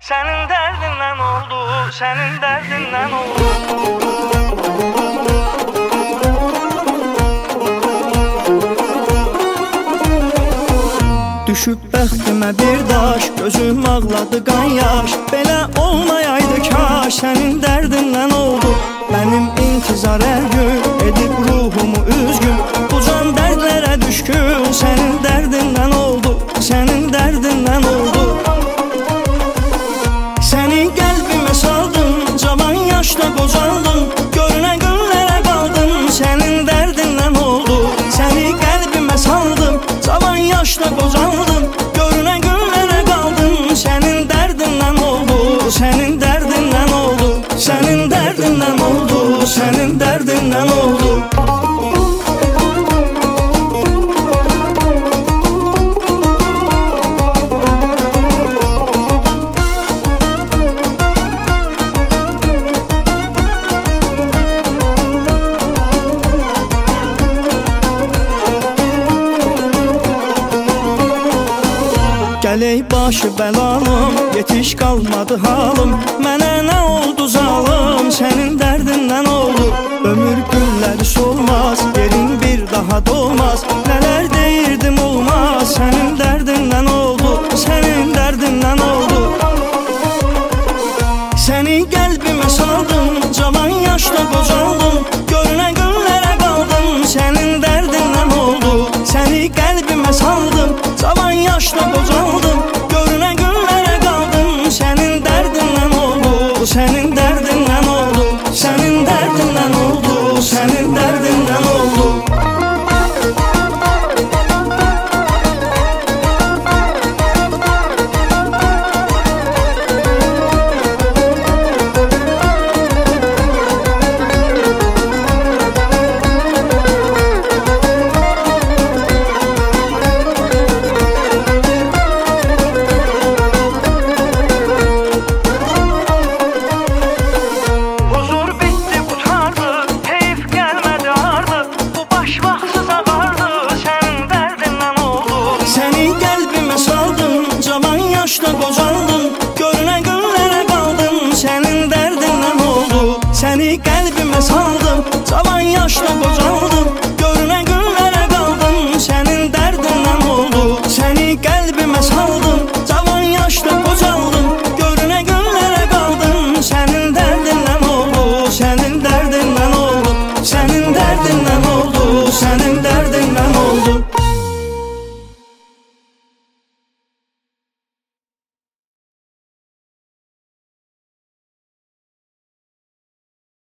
Senin derdinle oldu, senin derdinle oldu. Düşüb bəxtimə bir daş, gözüm ağladı qan yaş. Belə olmayaydı kaş, sənin dərdinlə oldu. Mənim intizar hər gün edib ruhumu üzgün. Bu can dərdlərə düşkün, sənin dərdinlə oldu, sənin dərdinlə oldu. Səni qəlbimə saldım, cavan yaşda qocaldım. Görünən günlərə qaldım, sənin dərdinlə oldu. Səni qəlbimə saldım, cavan yaşda qocaldım. Görünən günlərə qaldım, sənin dərdinlə oldu, sənin dərdinlə oldu, sənin dərdinlə oldu, sənin dərdinlə oldu. Gələk başı bəlalım, yetiş qalmadı halım. Mənə nə oldu zalım, sənin dərdinlə oldu. Ömür günləri solmaz, yerin bir daha dolmaz. Nələr deyirdim olmaz, sənin dərdinlə oldu, sənin dərdinlə oldu. Səni qəlbimə saldım, cavan yaşda qocaldım. Görünən günlərə qaldım, sənin dərdinlə oldu. Səni qəlbimə saldım, cavan yaşda qocaldım. Görünən günlərə qaldım, sənin dərdinlə oldu, sənin dərdinlə oldu, sənin dərdinlə oldu, sənin dərdinlə oldu. Yaşda qocaldım, görünən günlərə qaldım, sənin dərdinlə oldu. Səni qəlbimə saldım, cavan yaşda qocaldım.